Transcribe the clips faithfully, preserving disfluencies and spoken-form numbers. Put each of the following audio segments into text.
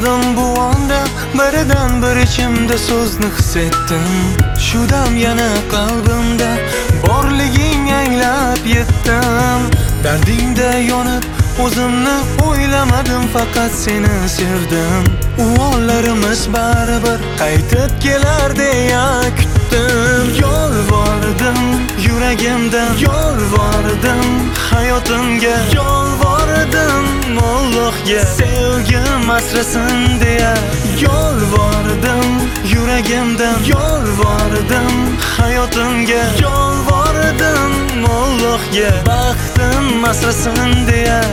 Yolvordim bu onda biridan bir ichimda so'zni his etdim. Shu dam yana qalbimda borliging anglab yetdim. Dardingda yonib o'zimni o'ylamadim, faqat seni sevdim. U onlarimiz baribir qaytib kelar deya kutdim. Yolvordim yuragimdan, yolvordim hayotimga, yolvordim Allohga sevgim asrasin deya. Yolvordim yuragimdan, yolvordim hayotimga, yolvordim Allohga baxtim asrasin deya.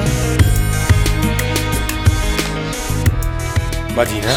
Madina,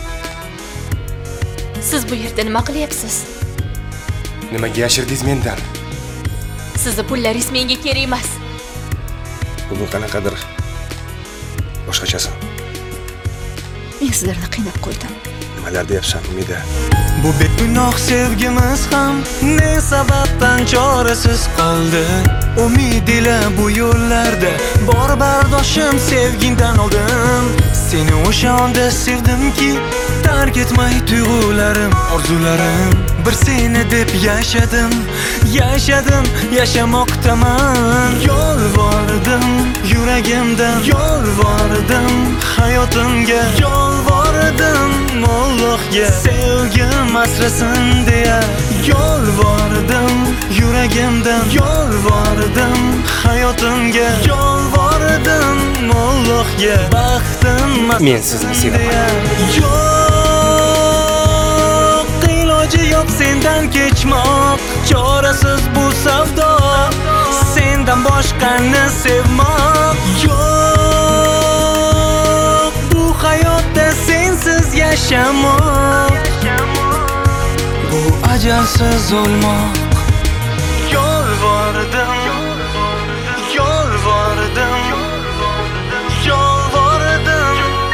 Siz bu yerda nima qilyapsiz? nimaga yashirdingiz mendan? Sizni pullaringiz menga kerak emas. Bugun qanaqadir boshqachasan. Men sizlarni qiynab qo'ydim. Nimalar deyapsan, Umida? Bu begunoh sevgimiz ham ne sababdan chorasiz qoldi. Umid ila bu yo'llarda bor bardoshim sevgingdan oldim. Seni o'sha onda sevdimki, tark etmay tuyg'ularim, orzularim. Bir seni deb yashadim, yashadim, yashamoqdaman. Yolvordim yuragimdan, yolvordim hayotimga, yolvordim Allohga sevgim asrasin deya. Yolvordim yuragimdan, yolvordim hayotimga, yolvordim Allohga baxtim Men sizni sevaman. Yo'q, iloji yo'q sendan kechmoq, chorasiz bu savdo, sendan boshqani sevmoq. Yo'q, bu hayotda sensiz yashamoq, bu ajalsiz o'lmoq. Yolvordim, yolvordim, yolvordim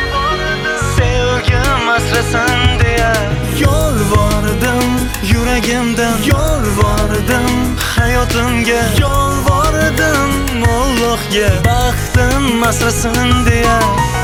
sevgim asrasin deya. Yolvordim yuragimdan, yolvordim hayotimga, yolvordim Allohga baxtim asrasin deya.